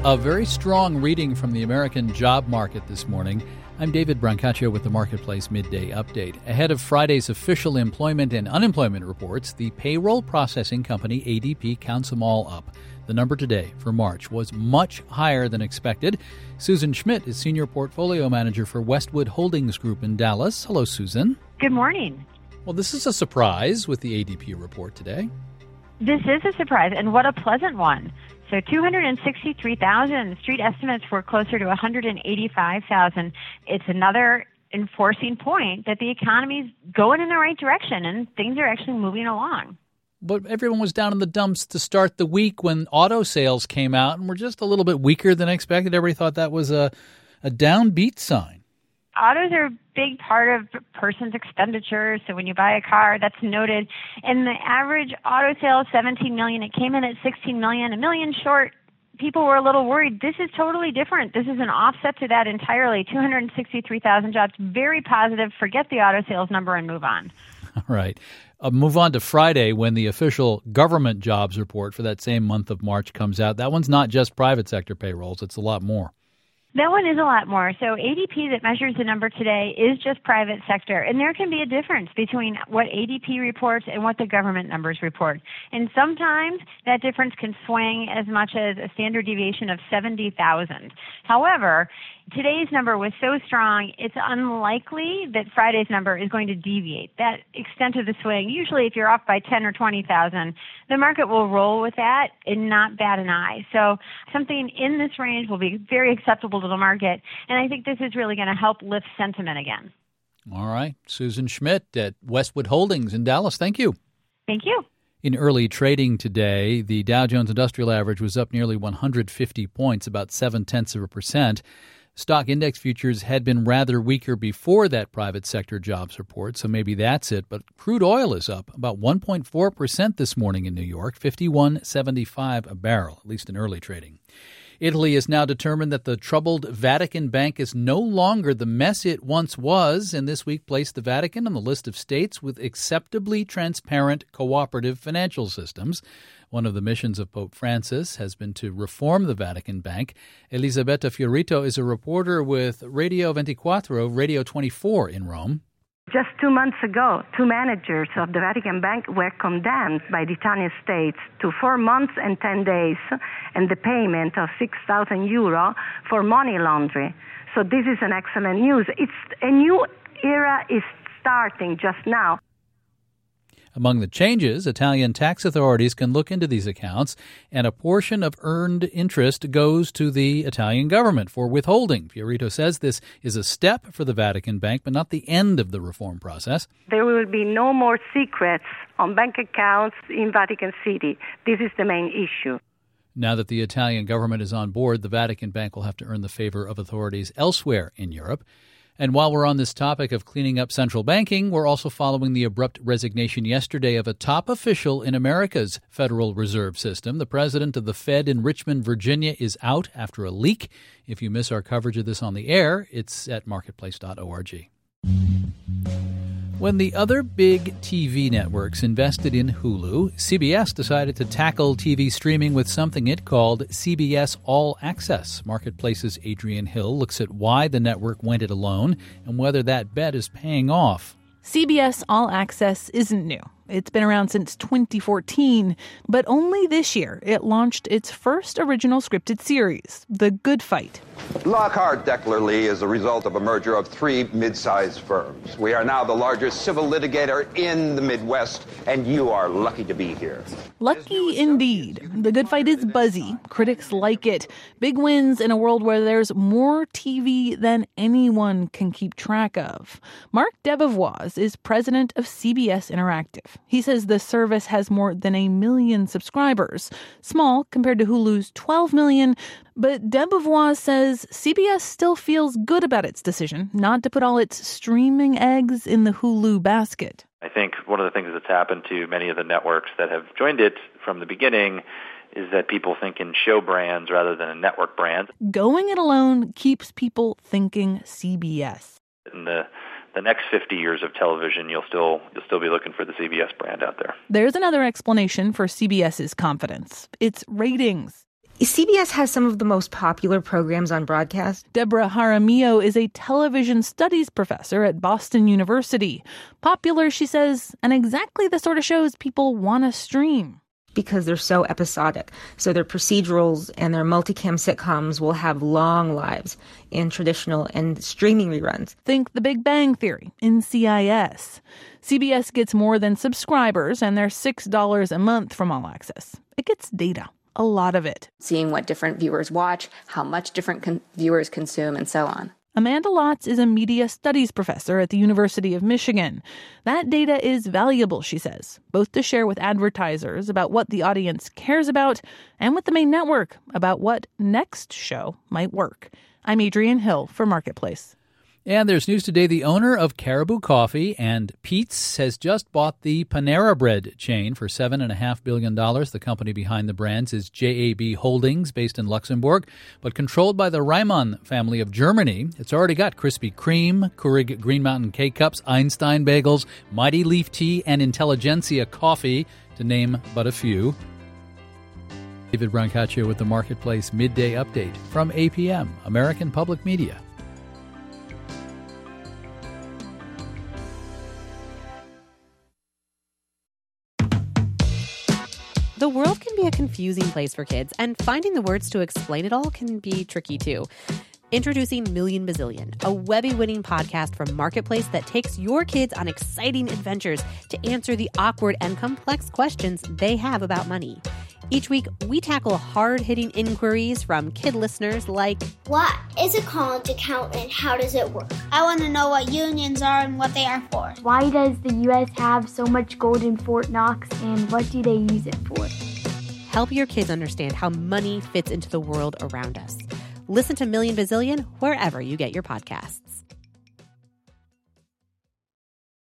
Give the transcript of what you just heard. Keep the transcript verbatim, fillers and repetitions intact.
A very strong reading from the American job market this morning. I'm David Brancaccio with the Marketplace Midday Update. Ahead of Friday's official employment and unemployment reports, the payroll processing company A D P counts them all up. The number today for March was much higher than expected. Susan Schmidt is Senior Portfolio Manager for Westwood Holdings Group in Dallas. Hello, Susan. Good morning. Well, this is a surprise with the A D P report today. This is a surprise, and what a pleasant one. So two hundred sixty-three thousand. Street estimates were closer to one hundred eighty-five thousand. It's another enforcing point that the economy's going in the right direction and things are actually moving along. But everyone was down in the dumps to start the week when auto sales came out and were just a little bit weaker than expected. Everybody thought that was a, a downbeat sign. Autos are a big part of a person's expenditure, so when you buy a car, that's noted. And the average auto sale is seventeen million dollars. It came in at sixteen million dollars, a million short. People were a little worried. This is totally different. This is an offset to that entirely. two hundred sixty-three thousand jobs, very positive. Forget the auto sales number and move on. All right. Uh, move on to Friday when the official government jobs report for that same month of March comes out. That one's not just private sector payrolls. It's a lot more. That one is a lot more. So A D P that measures the number today is just private sector. And there can be a difference between what A D P reports and what the government numbers report. And sometimes that difference can swing as much as a standard deviation of seventy thousand. However, today's number was so strong, it's unlikely that Friday's number is going to deviate. That extent of the swing, usually if you're off by ten or twenty thousand, the market will roll with that and not bat an eye. So something in this range will be very acceptable to the market, and I think this is really going to help lift sentiment again. All right. Susan Schmidt at Westwood Holdings in Dallas. Thank you. Thank you. In early trading today, the Dow Jones Industrial Average was up nearly one hundred fifty points, about seven-tenths of a percent. Stock index futures had been rather weaker before that private sector jobs report, so maybe that's it. But crude oil is up about one point four percent this morning in New York, fifty-one seventy-five a barrel, at least in early trading. Italy has now determined that the troubled Vatican Bank is no longer the mess it once was, and this week placed the Vatican on the list of states with acceptably transparent cooperative financial systems. One of the missions of Pope Francis has been to reform the Vatican Bank. Elisabetta Fiorito is a reporter with Radio ventiquattro, Radio twenty-four in Rome. Just two months ago, two managers of the Vatican Bank were condemned by the Italian state to four months and ten days and the payment of six thousand euro for money laundering. So this is an excellent news. It's a new era is starting just now. Among the changes, Italian tax authorities can look into these accounts, and a portion of earned interest goes to the Italian government for withholding. Fiorito says this is a step for the Vatican Bank, but not the end of the reform process. There will be no more secrets on bank accounts in Vatican City. This is the main issue. Now that the Italian government is on board, the Vatican Bank will have to earn the favor of authorities elsewhere in Europe. And while we're on this topic of cleaning up central banking, we're also following the abrupt resignation yesterday of a top official in America's Federal Reserve System. The president of the Fed in Richmond, Virginia, is out after a leak. If you miss our coverage of this on the air, it's at marketplace dot org. When the other big T V networks invested in Hulu, C B S decided to tackle T V streaming with something it called C B S All Access. Marketplace's Adrian Hill looks at why the network went it alone and whether that bet is paying off. C B S All Access isn't new. It's been around since twenty fourteen, but only this year it launched its first original scripted series, The Good Fight. Lockhart Deckler Lee is a result of a merger of three mid-sized firms. We are now the largest civil litigator in the Midwest, and you are lucky to be here. Lucky indeed. The Good Fight is buzzy. Critics like it. Big wins in a world where there's more T V than anyone can keep track of. Mark Debevoise is president of C B S Interactive. He says the service has more than a million subscribers, small compared to Hulu's twelve million, but Debevoise says C B S still feels good about its decision not to put all its streaming eggs in the Hulu basket. I think one of the things that's happened to many of the networks that have joined it from the beginning is that people think in show brands rather than in network brands. Going it alone keeps people thinking C B S. In the the next fifty years of television, you'll still you'll still be looking for the C B S brand out there. There's another explanation for CBS's confidence. Its ratings. C B S has some of the most popular programs on broadcast. Deborah Jaramillo is a television studies professor at Boston University. Popular, she says, and exactly the sort of shows people want to stream. Because they're so episodic. So their procedurals and their multicam sitcoms will have long lives in traditional and streaming reruns. Think The Big Bang Theory, N C I S. C B S gets more than subscribers, and they're six dollars a month from All Access. It gets data. A lot of it. Seeing what different viewers watch, how much different con- viewers consume, and so on. Amanda Lotz is a media studies professor at the University of Michigan. That data is valuable, she says, both to share with advertisers about what the audience cares about and with the main network about what next show might work. I'm Adrienne Hill for Marketplace. And there's news today. The owner of Caribou Coffee and Pete's has just bought the Panera Bread chain for seven point five billion dollars. The company behind the brands is J A B Holdings, based in Luxembourg, but controlled by the Reimann family of Germany. It's already got Krispy Kreme, Keurig Green Mountain K-Cups, Einstein Bagels, Mighty Leaf Tea, and Intelligentsia Coffee, to name but a few. David Brancaccio with the Marketplace Midday Update from A P M, American Public Media. The world can be a confusing place for kids, and finding the words to explain it all can be tricky too. Introducing Million Bazillion, a Webby-winning podcast from Marketplace that takes your kids on exciting adventures to answer the awkward and complex questions they have about money. Each week, we tackle hard-hitting inquiries from kid listeners like, what is a college account and how does it work? I want to know what unions are and what they are for. Why does the U S have so much gold in Fort Knox and what do they use it for? Help your kids understand how money fits into the world around us. Listen to Million Bazillion wherever you get your podcasts.